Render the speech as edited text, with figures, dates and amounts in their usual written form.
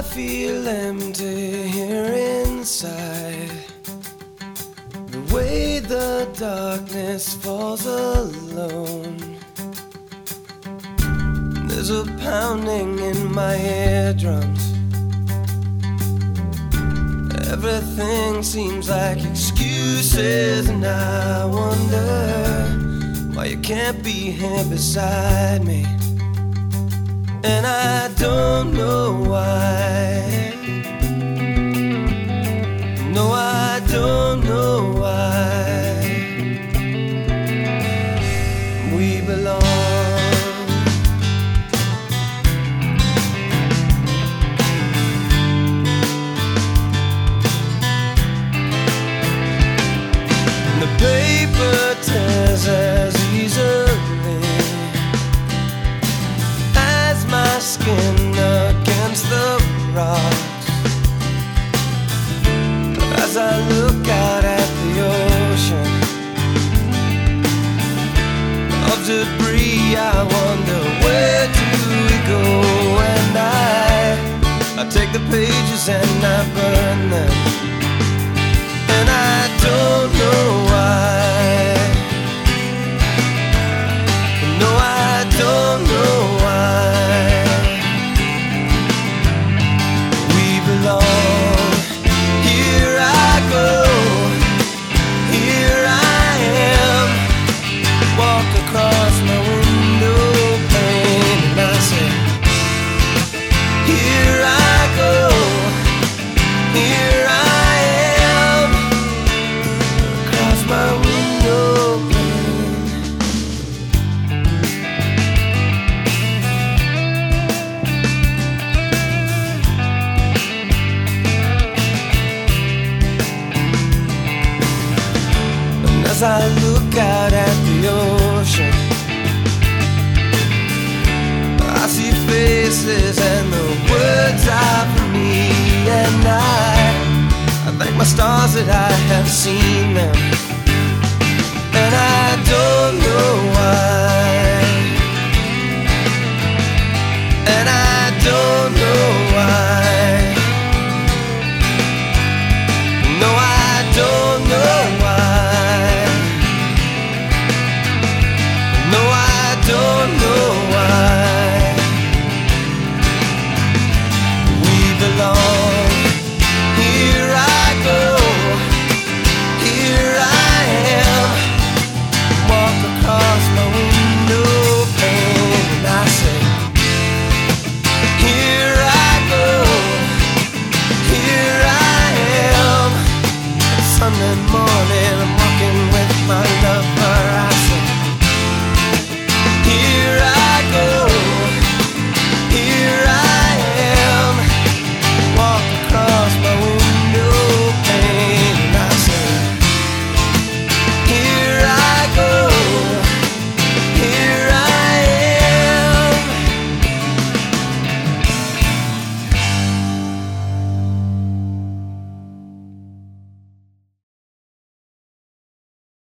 feel empty here inside. The way the darkness falls alone. There's a pounding in my eardrums. Everything seems like excuses, and I wonder why you can't be here beside me. And I don't know why. No, I don't know why. We belong. The paper tears as easily as my skin against the rocks. As I look out at the ocean of debris, I wonder, where do we go? And I take the pages and I burn them. And I don't know why. No, I don't know why. We belong. Here I go. Here I am. Walk across my window pane and I say, here I go. Here I am. Across my window pane. And as I look out at the ocean, I see faces and the words are for me. And I thank my stars that I have seen them. And I don't know why. And I don't know why. No, I don't know